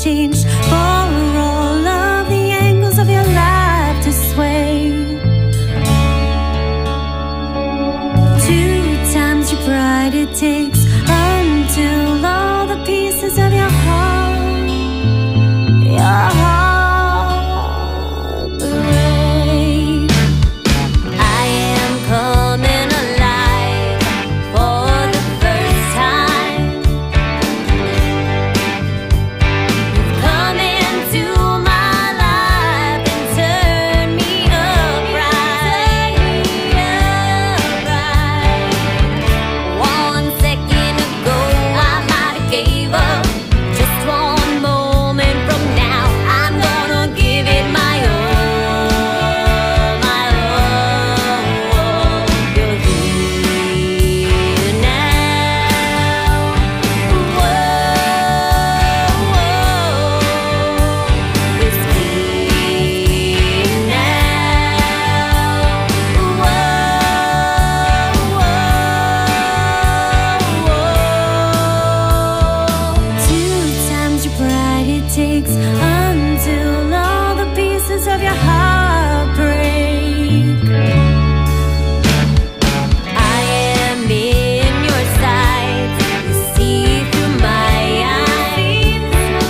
changed for all of the angles of your life to sway. 2 times your pride it takes until all the pieces of your heart break. I am coming alive for the first time. You've come into my life and turned me upright. 1 second ago I might have gave up. Just 1 moment from now I'm gonna give it my all, my all. You're here now. Whoa, it's clear now. Whoa. 2 times your pride it takes until all the pieces of your heart break. I am in your sight. You see through my eyes.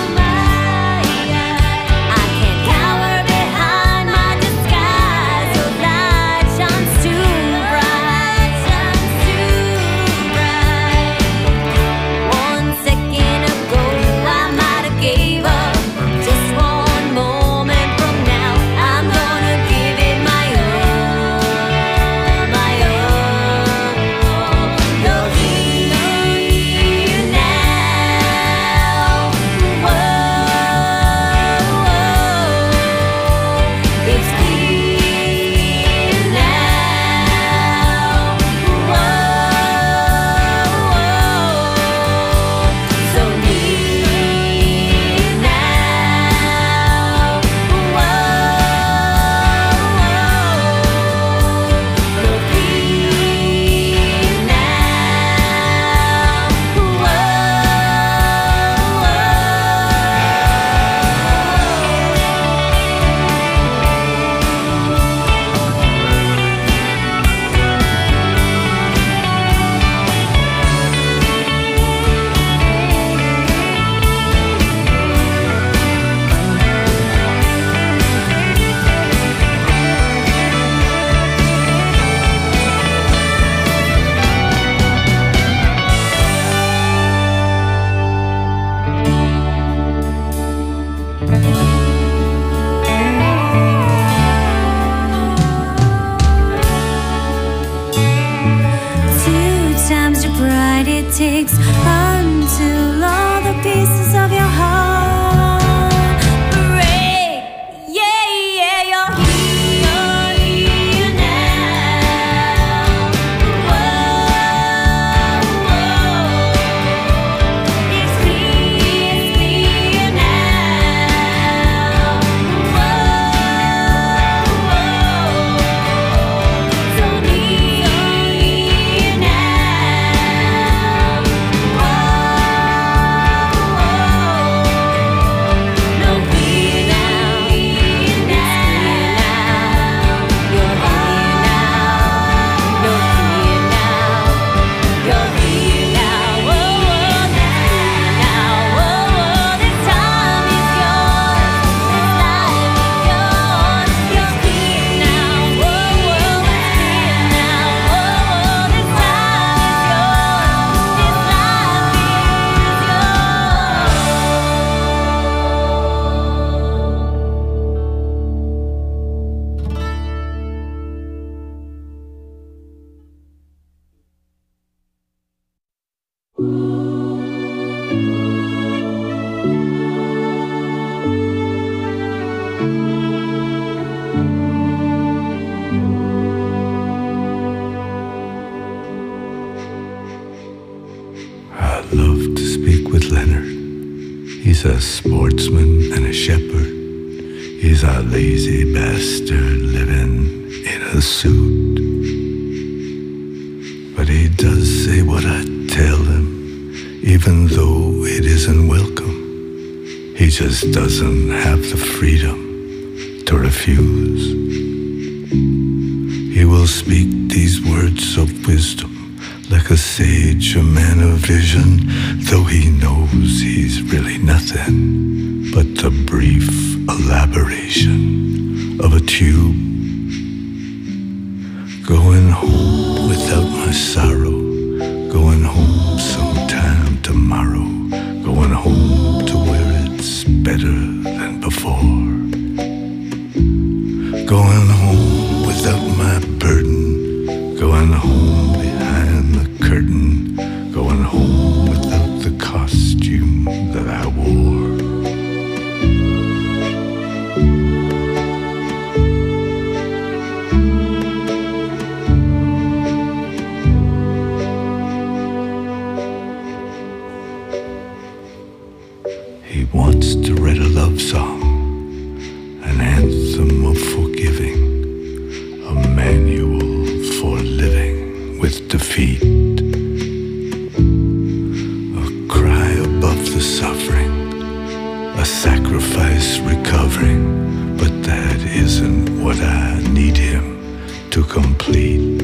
I can't cower behind my disguise. Your light shines too bright. 1 second ago I might have gave up. Just 1 moment from now I'm gonna give it my all, my all. You're here now. Whoa, it's clear now. Whoa, so near now. Whoa, you're here now. Two times your pride it takes until all the pieces of your heart break. Yeah, yeah, you're here now. Whoa, it's clear now. Whoa, so near now. No fear now. It's clear now. You're here now. No fear now. You're here now. Whoa, now. Whoa, this time is yours. This life is yours. You're here now. Whoa, it's clear now. Whoa, this time is yours. This life is I love to speak with Leonard. He's a sportsman and a shepherd. He's a lazy bastard living in a suit. But he does say what I tell him, even though it isn't welcome. He just doesn't have the freedom to refuse. He will speak these words of wisdom like a sage, a man of vision, though he knows he's really nothing but the brief elaboration of a tube. Going home without my sorrow, going home sometime tomorrow, going home to where it's better than before. Going home without my burden, going home behind the curtain, going home without the costume that I wore. He wants to write a love song, an anthem of forgiving, a manual for living with defeat, a cry above the suffering, a sacrifice recovering, but that isn't what I need him to complete.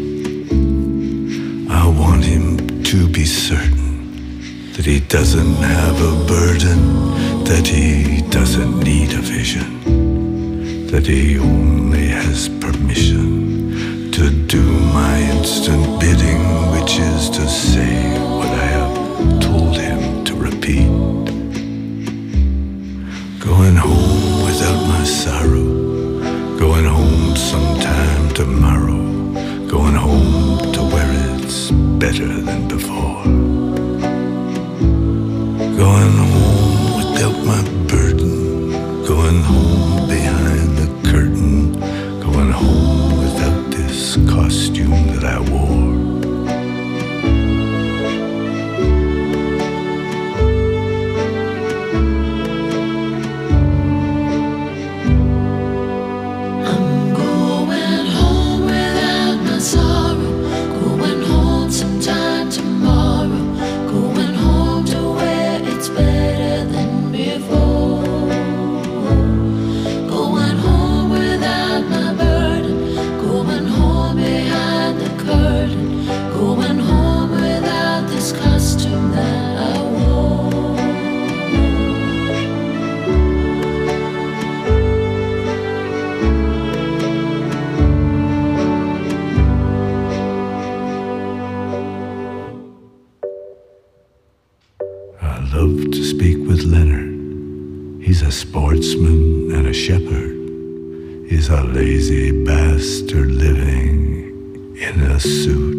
I want him to be certain that he doesn't have a burden, that he doesn't need a vision, that he only has permission to do my instant bidding, which is to say what I have told him to repeat. Going home without my sorrow, going home sometime tomorrow, going home to where it's better than before. Going home without my burden, going home behind the curtain, going home without this costume that I wore. I'm going home without my sorrow, going home sometime tomorrow, going home to where it's better than before. Going home without my burden, going home behind the curtain, going home without this costume that I wore. I love to speak with Leonard. He's a sportsman and a shepherd. He's a lazy bastard living in a suit.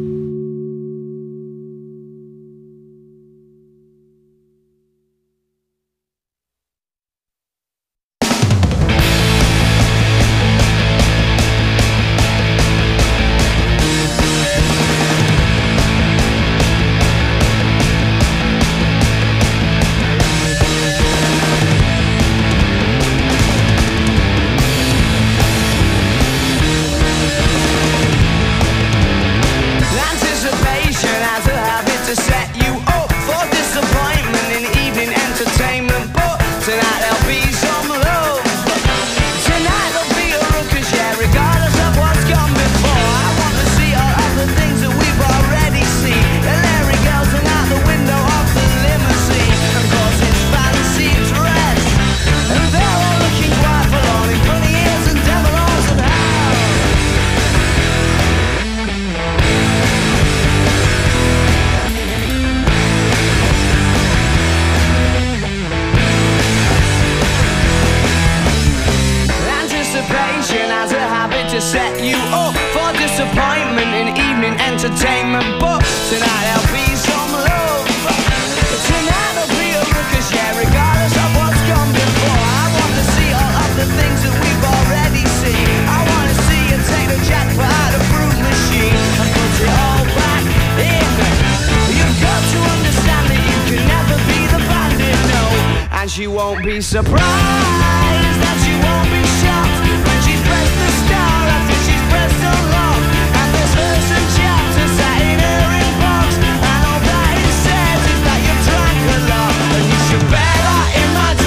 Set you up for disappointment in evening entertainment, but tonight there'll be some love. Tonight there'll be a ruckus, yeah, regardless of what's gone before. I want to see all of the things that we've already seen. I want to see you take the jackpot out of fruit machine and put it all back in. You've got to understand that you can never be the bandit, no. And she won't be surprised that she won't be shocked when she's pressed the star after she's pressed unlock. And there's verse and chapter sat in her inbox, and all that it says is that you've drank a lot, and you should bear that in mind.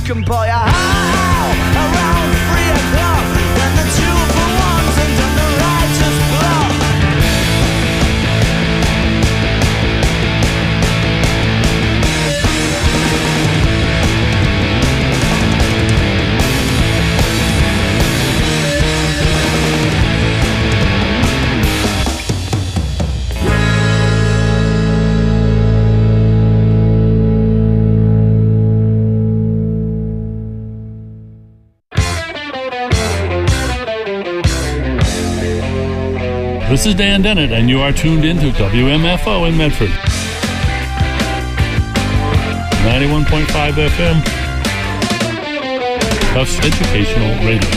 can buy a house around 3 o'clock when the 2-for-1s and done the righteous block. This is Dan Dennett, and you are tuned in to WMFO in Medford. 91.5 FM, Tufts Educational Radio.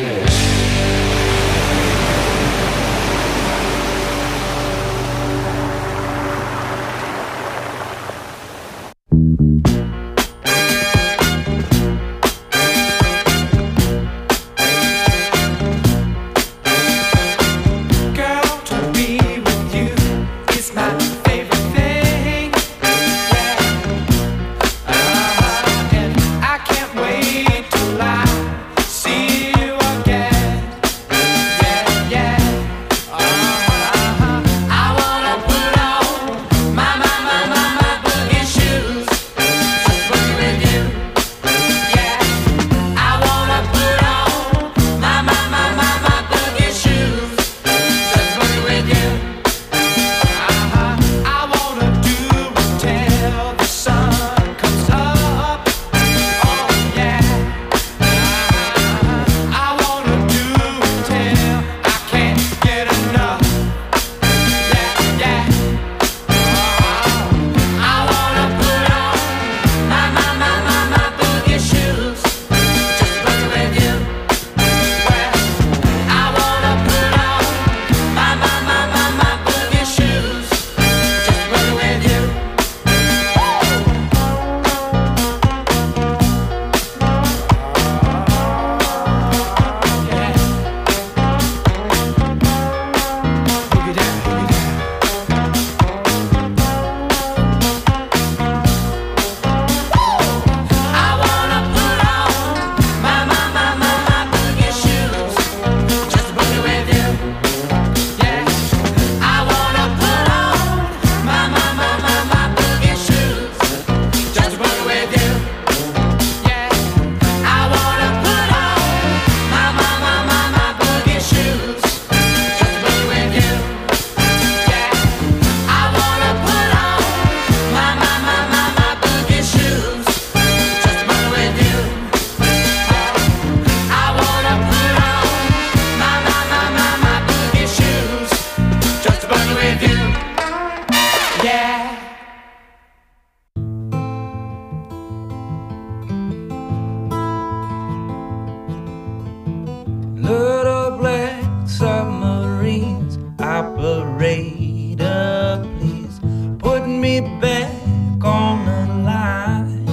Operator, please put me back on the line.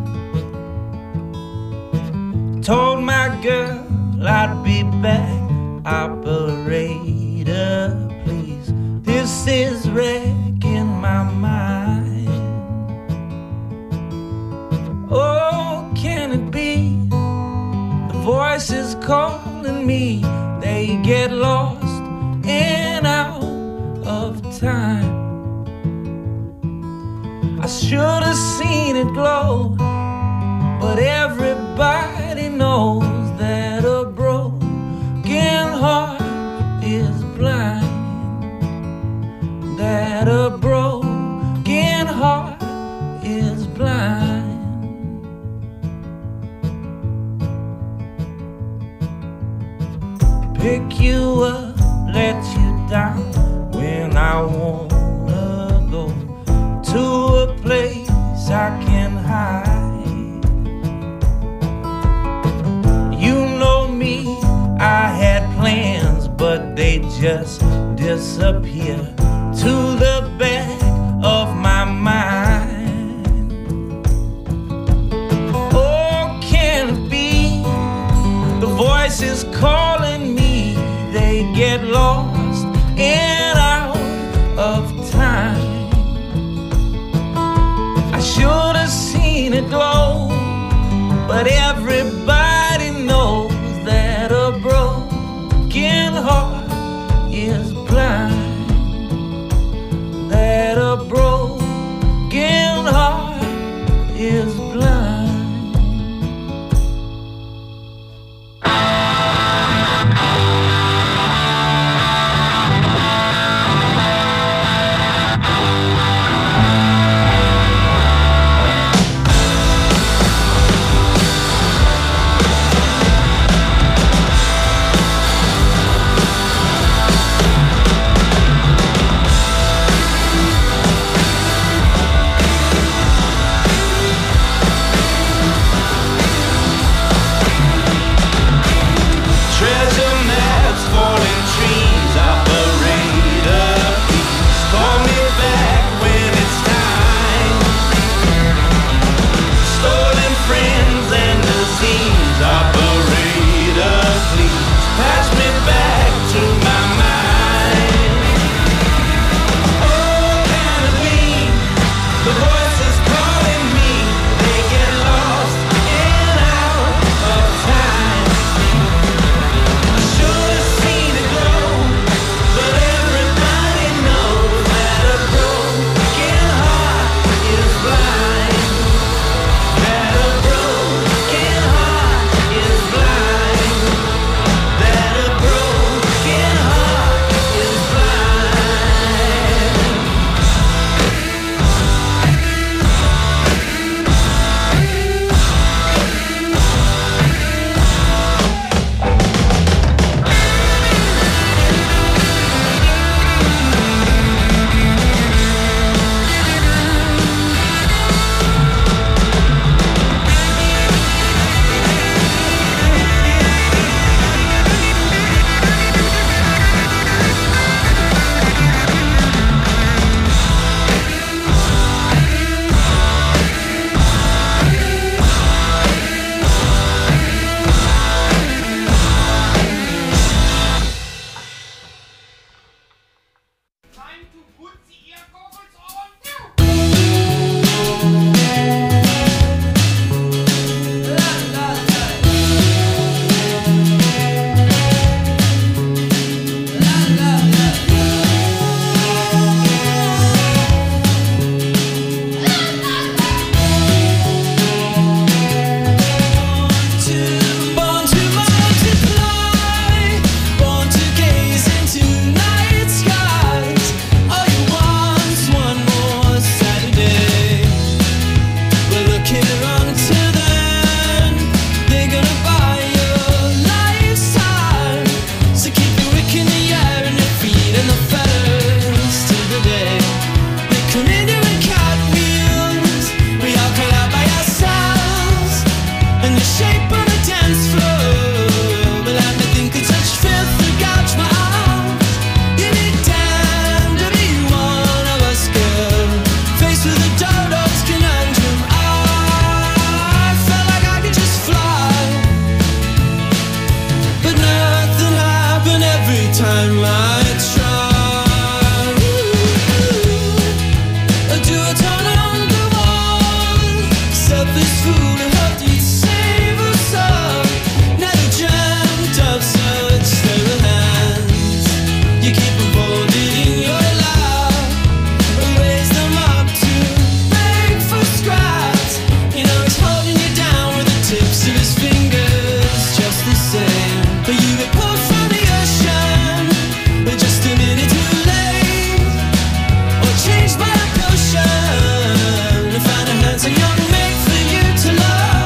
Told my girl I'd be back. Operator, please. This is wrecking my mind. Oh, can it be? The voices calling me, they get lost and out of time. I should have seen it glow, but everybody knows that a broken heart is blind. That a broken heart is blind. Pick you up, let you down when I wanna go to a place I can hide. You know me, I had plans, but they just disappear to the back of my mind. Oh, can it be the voices calling me, they get lost and out of time. I should have seen it glow, but But everybody knows that a broken heart is blind. That a broken heart is blind. Treasure maps, falling trees, operator, please call me back when it's time. Stolen friends and disease, operator, please pass me back to my mind. Oh, can it be the voices calling me? They get lost in and out of time. Should have seen it glow, but everybody knows that a broken heart is blind. That a broken heart is blind. That a broken heart is blind. Born to multiply, born to gaze into night skies. All you want, one more Saturday. We're looking around to them. They're gonna buy your lifetime. So keep your wick in the air and your feet in the feathers till the day they come in doing cartwheels. We all call out by ourselves. And the shape on the dance floor, but let me think of such filth to gouge my arms. You need damn to be one of us, girl. Faced with a dodo's conundrum, I felt like I could just fly, but nothing happened every time I tried. Do a turn on the wall, selfish fool who hoped you'd save us all. Never dreamt of such sterile hands. You keep them folded in your lap, raise them up to beg for scraps. You know he's holding you down with the tips of his fingers, just the same. But you get pulled from the ocean, but just a minute too late, or changed by a potion, and find a handsome young mate for you to love.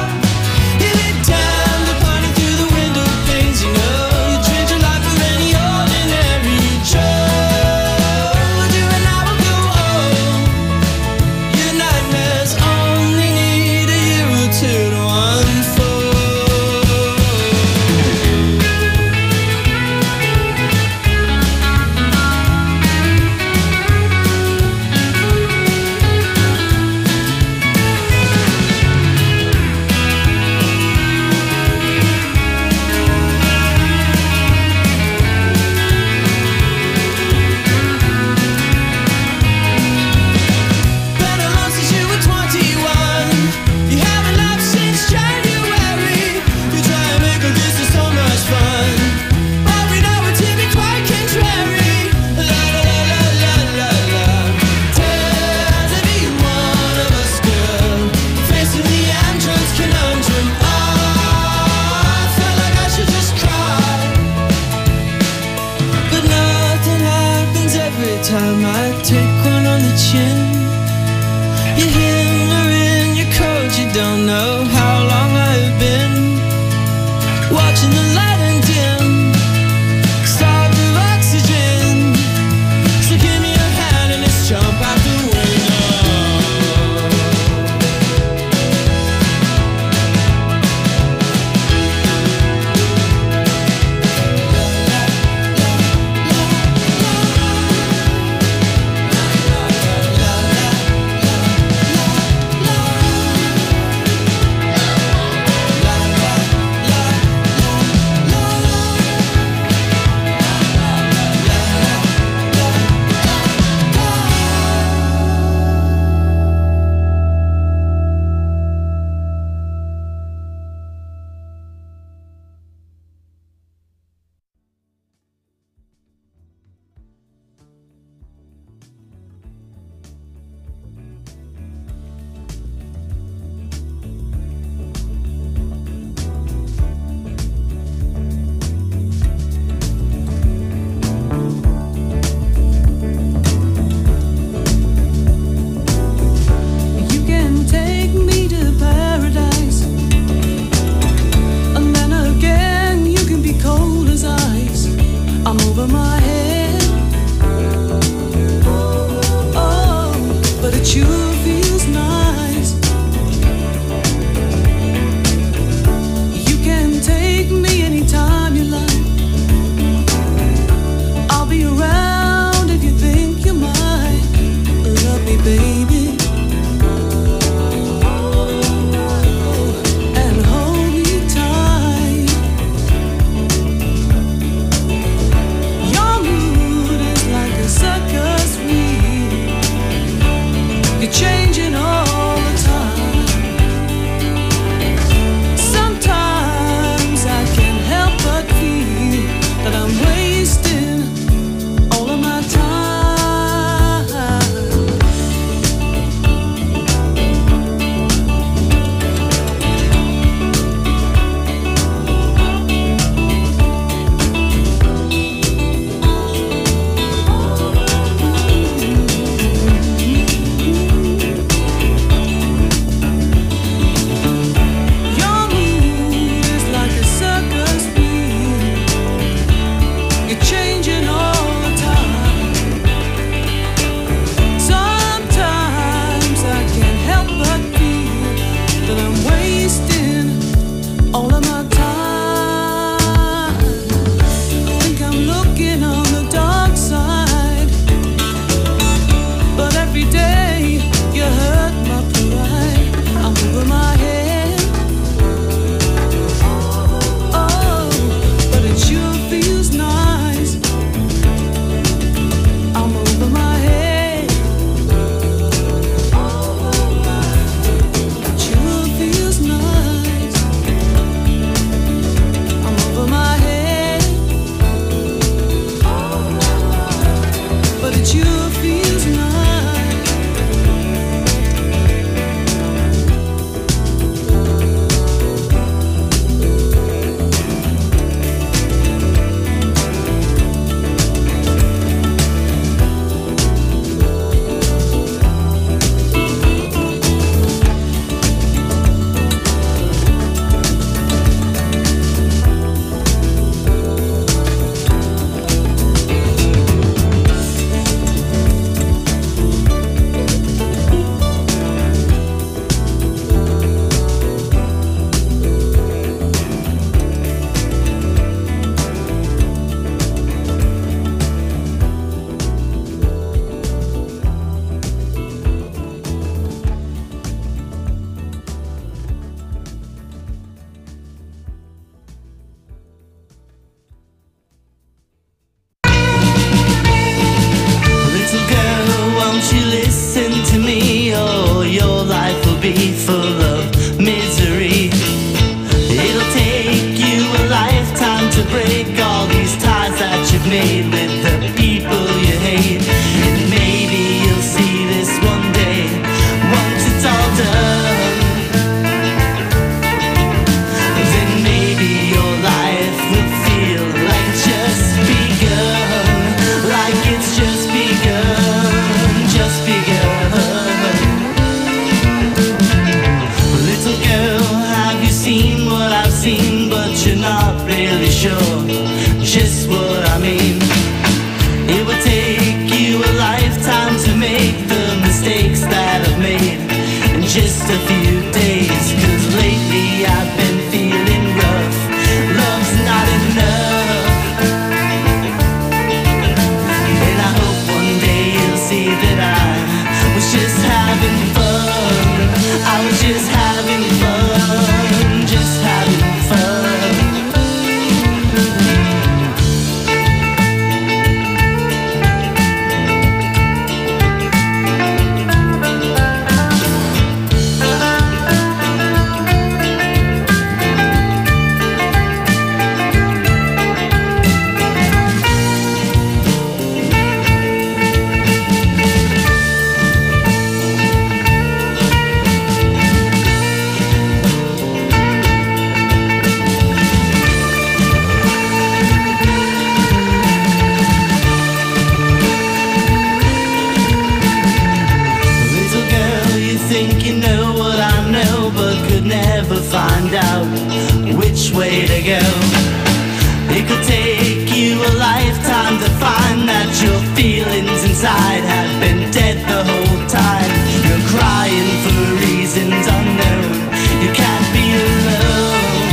could never find out which way to go. It could take you a lifetime to find that your feelings inside have been dead the whole time. You're crying for reasons unknown. You can't be alone.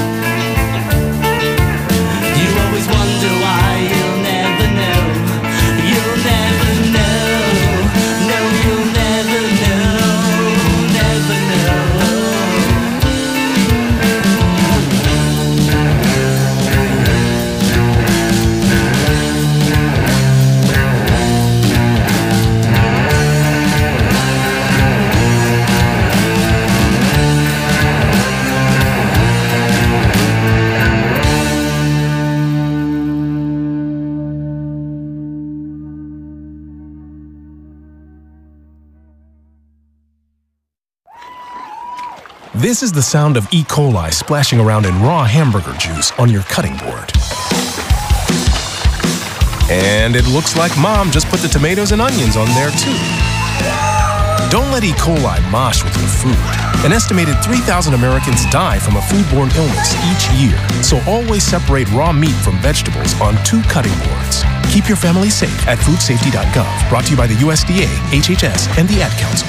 You always wonder why you'll never know. You'll never know. No, you'll never know. Never know. This is the sound of E. coli splashing around in raw hamburger juice on your cutting board. And it looks like Mom just put the tomatoes and onions on there too. Don't let E. coli mosh with your food. An estimated 3,000 Americans die from a foodborne illness each year. So always separate raw meat from vegetables on 2 cutting boards. Keep your family safe at foodsafety.gov. Brought to you by the USDA, HHS, and the Ad Council.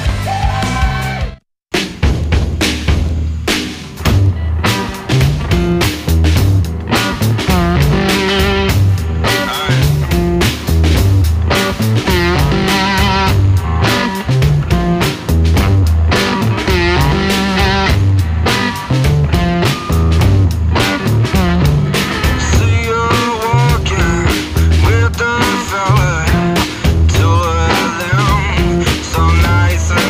Nice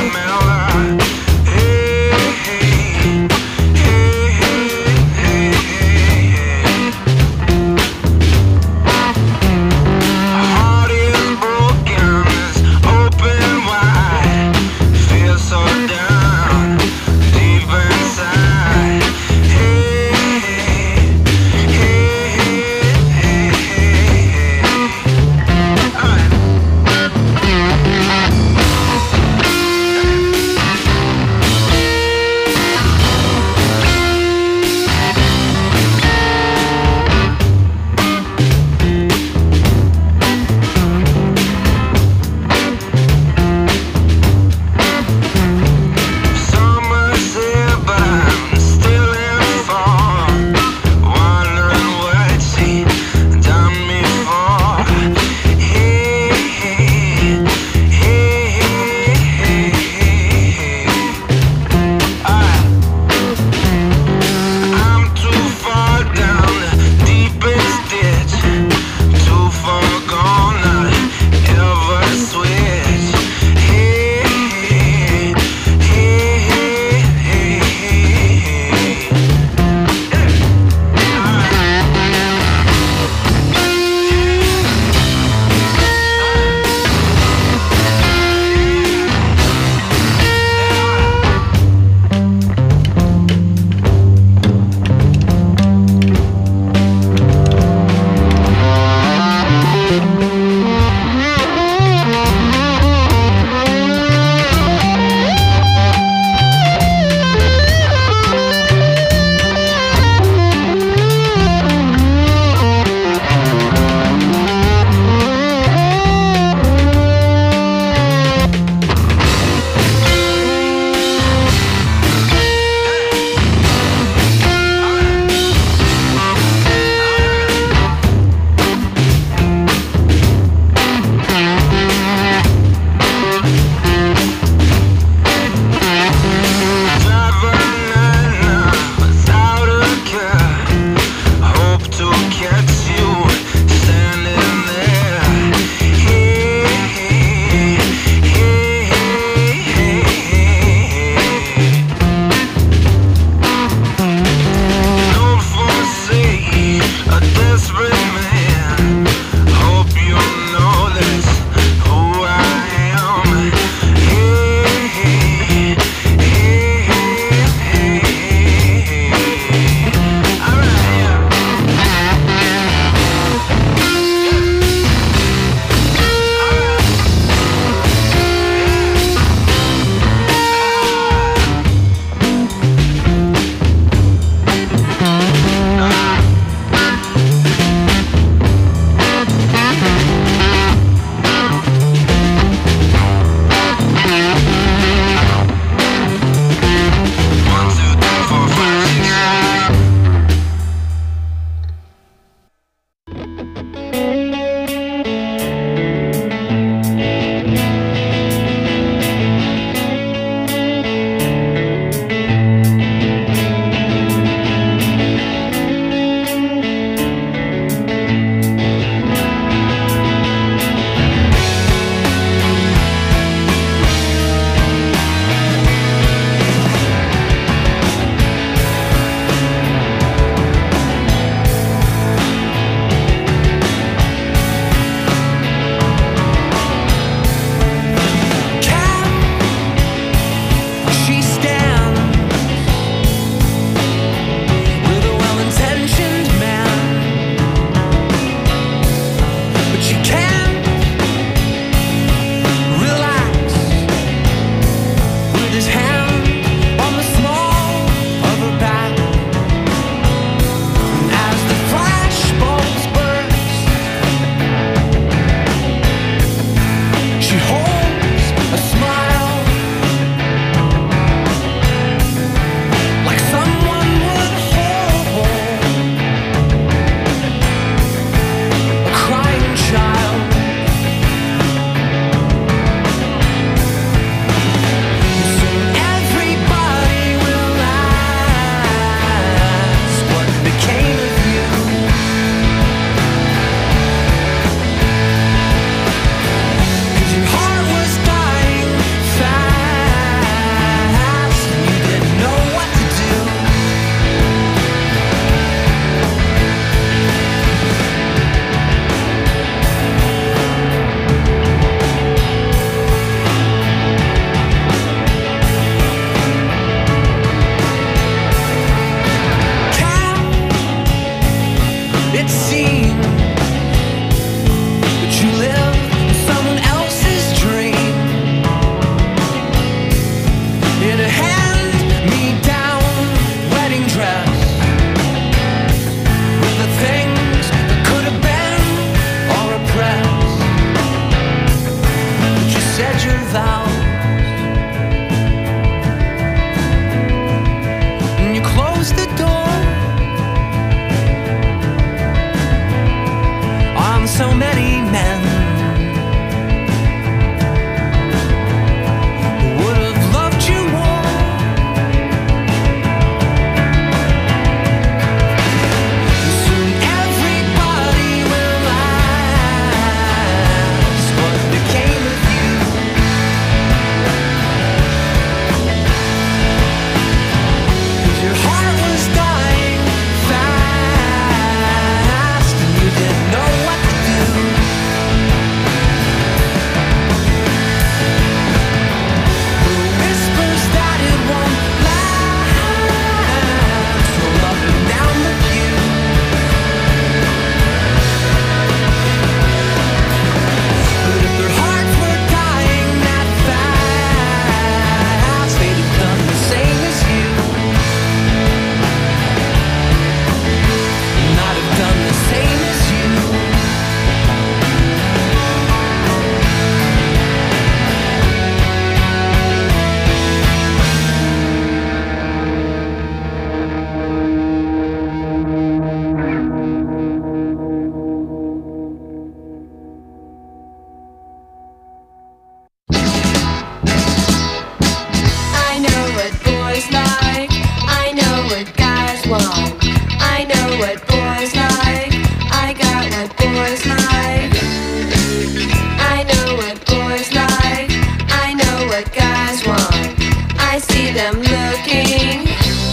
want. I know what boys like. I got what boys like. I know what boys like. I know what guys want. I see them looking.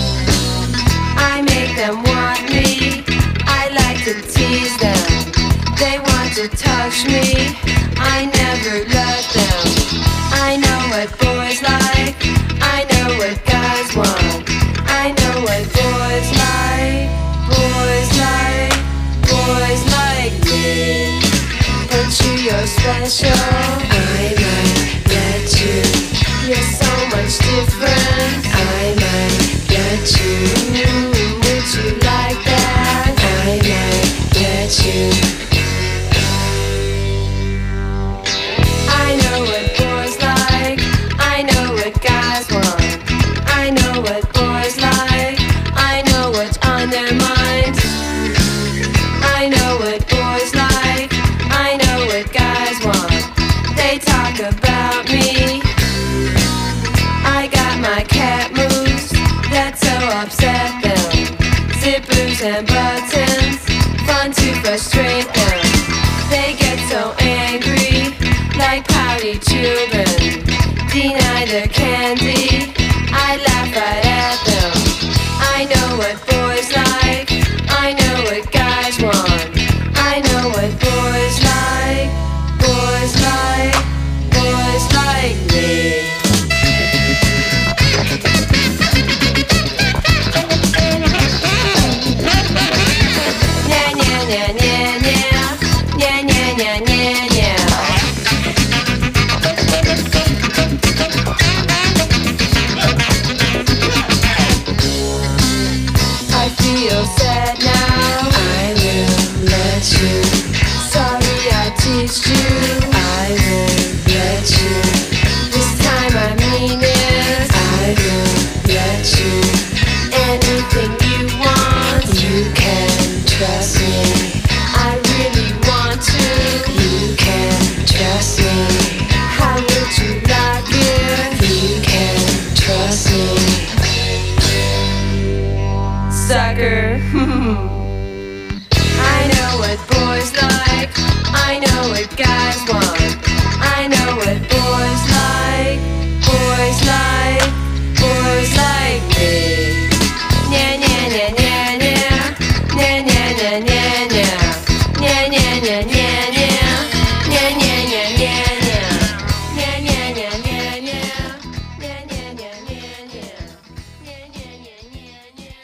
I make them want me. I like to tease them. They want to touch me. I never let them. I know what boys like. I know what guys want. I know what boys like. Boys like. Boys like me. But you're special. I might let you. You're so much different. I might let you. Would you like that? I might let you. I know what boys like. I know what guys want. I know what boys like. I know what's on their minds. I know what boys like. I know what guys want. They talk about me. I got my cat moves that so upset them. Zippers and buttons, fun to frustrate them. They get so angry, like pouty children. Deny their candy, I laugh right at them. I know what boys like. I know what guys want. I know what boys like. Boys like. Boys like me. Nya nya nya nya nya. Nya nya nya nya nya. I feel sad now. I will let you. Sorry I teased you. I will let you. This time I mean it. I will let you. Anything you want, you can trust me. I really want to. You can trust me. How would you like it? You can trust me. Sucker. I know what boys like. I know what guys want. I know what boys like. Boys like. Boys like me. Nya nya nya nya nya. Nya nya nya nya nya. Nya nya nya nya nya. Nya nya nya nya nya. Nya nya nya nya nya. Nya nya nya nya nya. Nya nya nya nya nya.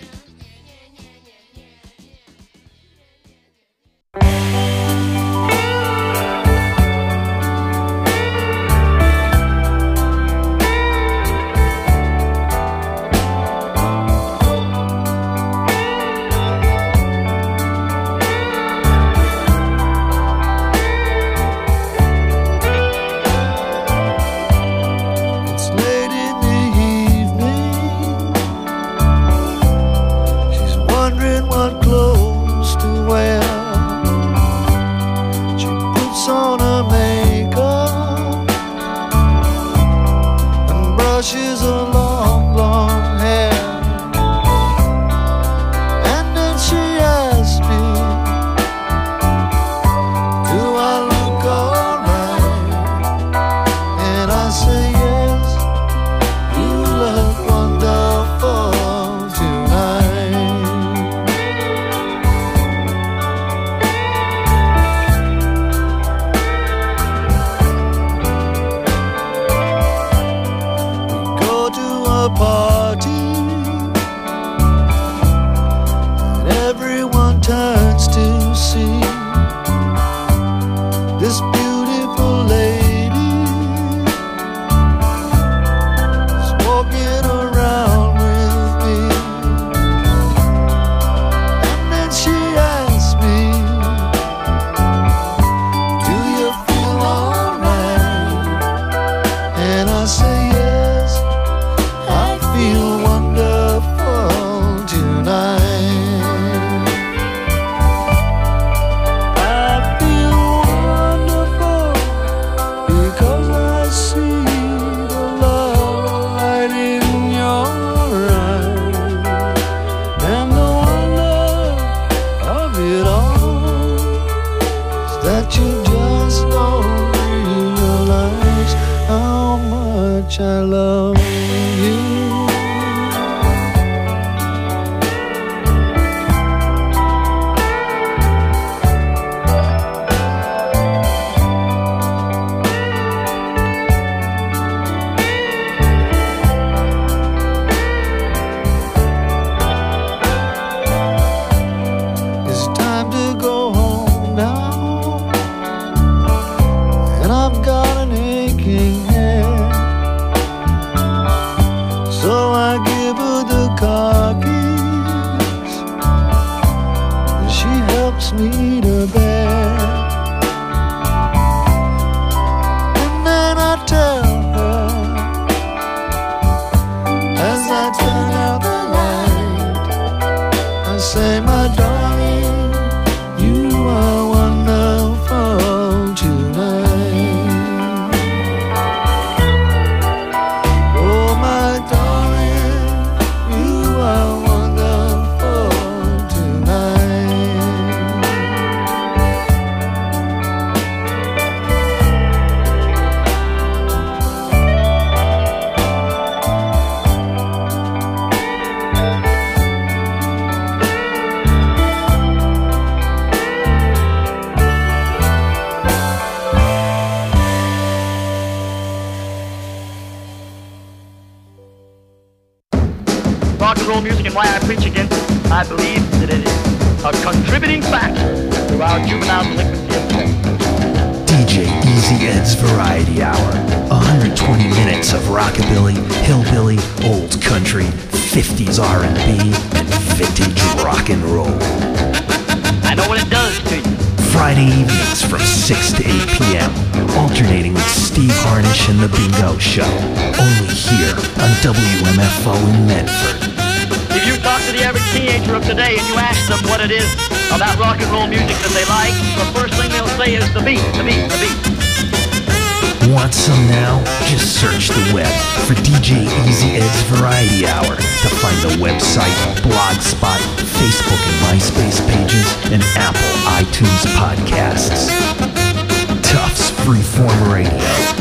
reason why I preach against it. I believe that it is a contributing factor to our juvenile delinquency of sex. DJ Easy Ed's Variety Hour. 120 minutes of rockabilly, hillbilly, old country, 50s R&B, and vintage rock and roll. I know what it does to you. Friday evenings from 6 to 8 p.m. Alternating with Steve Harnish and The Bingo Show. Only here on WMFO in Medford. If you talk to the average teenager of today and you ask them what it is about rock and roll music that they like, the first thing they'll say is the beat, the beat, the beat. Want some now? Just search the web for DJ Easy Ed's Variety Hour to find the website, Blogspot, Facebook and MySpace pages, and Apple iTunes podcasts. Tufts Freeform Radio,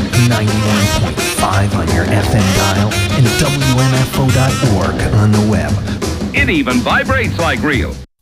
91.5 on your FM dial, and WMFO.org on the web. It even vibrates like real.